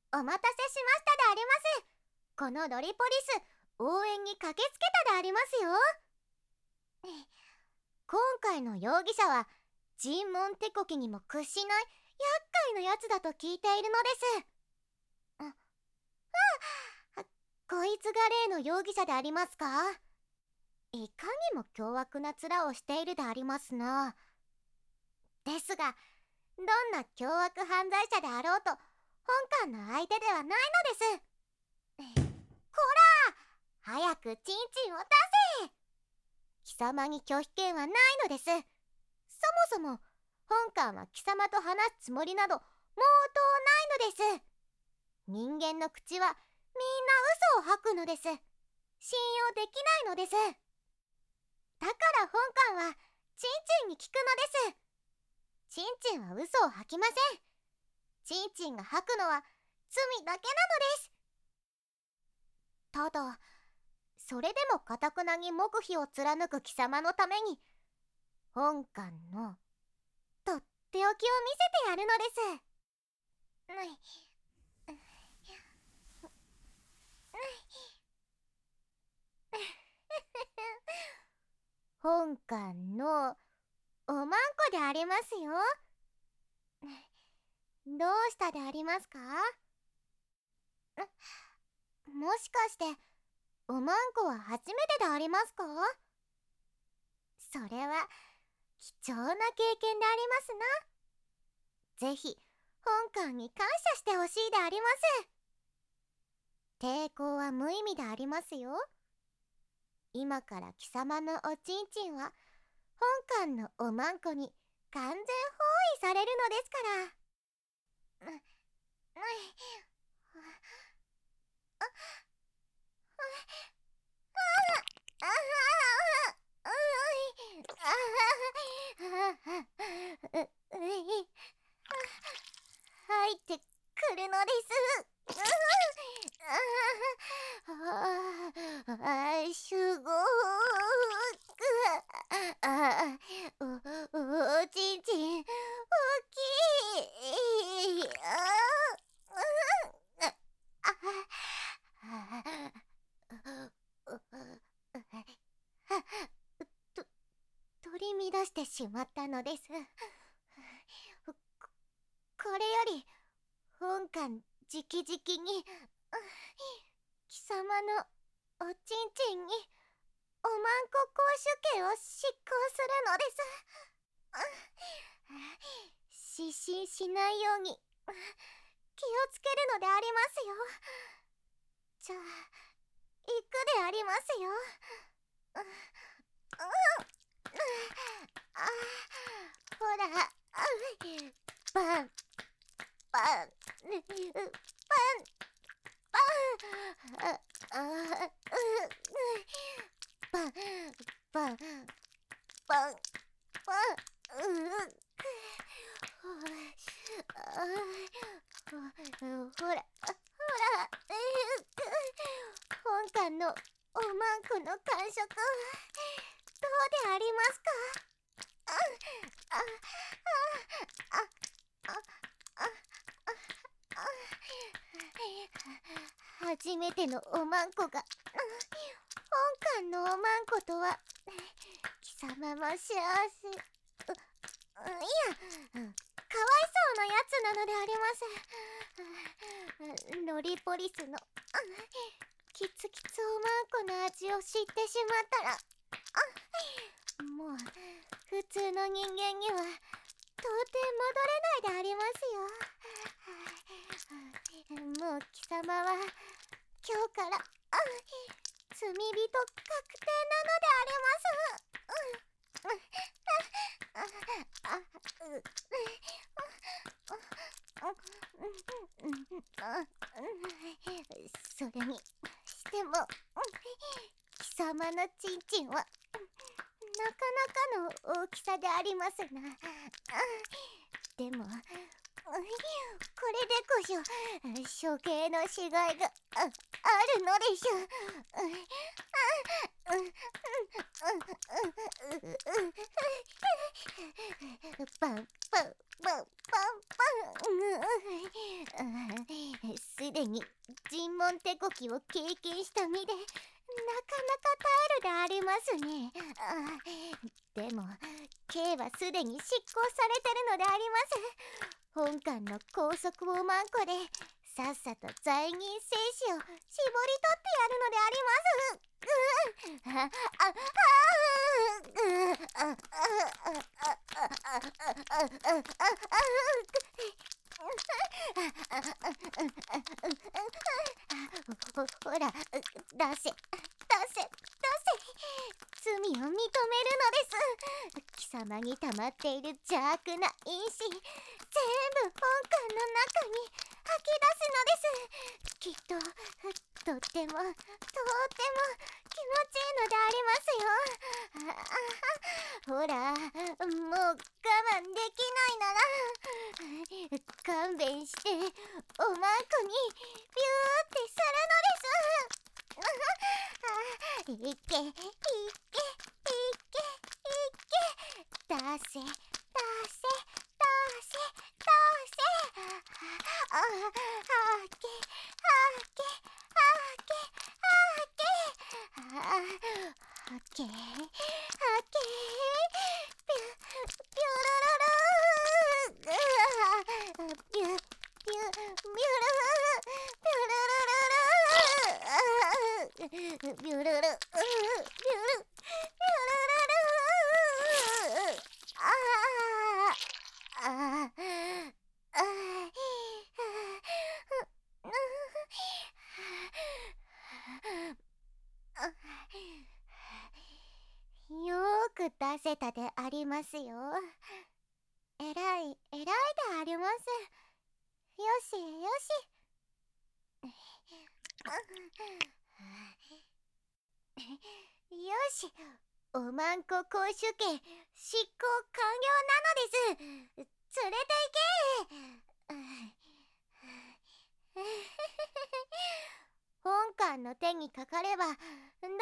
お待たせしましたであります。このロリポリス、応援に駆けつけたでありますよ。今回の容疑者は、尋問手こきにも屈しない厄介なやつだと聞いているのです。こいつが例の容疑者でありますか？いかにも凶悪な面をしているでありますな。ですが、どんな凶悪犯罪者であろうと本官の相手ではないのです。こら、早くチンチンを出せ。貴様に拒否権はないのです。そもそも本官は貴様と話すつもりなど毛頭ないのです。人間の口はみんな嘘を吐くのです。信用できないのです。だから本官はチンチンに聞くのです。チンチンは嘘を吐きません。チンチンが吐くのは罪だけなのです。ただ、それでも堅くなに黙秘を貫く貴様のために、本官のとっておきを見せてやるのです。本官のおまんこでありますよ。どうしたでありますか？もしかしておまんこは初めてでありますか？それは貴重な経験でありますな。ぜひ本官に感謝してほしいであります。抵抗は無意味でありますよ。今から貴様のおちんちんは本官のおまんこに完全包囲されるのですから。入ってくるのです。すごーくおちんちん大きい。と取り乱してしまったのです。これより本官直々に貴様のおちんちんにおまんこ絞首刑を執行するのです。失神しないように気をつけるのでありますよ。じゃあ行くでありますよ。ほら、パンパンパンパンパンパンパンパンほら本官のおまんこの感触どうでありますか？初めてのおまんこが本官のおまんことは貴様も幸せ、いや、かわいそうなやつなのであります。ロリポリスのキツキツおまんこの味を知ってしまったらもう普通の人間には到底戻れないでありますよ。もう貴様は今日から罪人確定なのであります。それにしても貴様のちんちんはなかなかの大きさでありますな。でもこれでこそ処刑のしがいがあるのでしょう。パンパンパンパンパン。すすでに尋問手こきを経験した身でなかなか耐えるでありますね。でも K はすでに執行されてるのであります。本館の拘束をマンコでさっさと在任精子を絞り取ってやるのであります。ほら、出せ罪を認めるのです。貴様に溜まっている邪悪な因子全部本館の中に吐き出すのです。きっととっても気持ちいいのでありますよ。ほら、もう我慢できないなら勘弁しておまんこにビューってするのです。いけ出せはけピュピュルルルピュピュピュルルルピュルルルよーく出せたでありますよ。えらいであります。よし、おまんこ公主家執行完了なのです。連れて行け。本官の手にかかれば何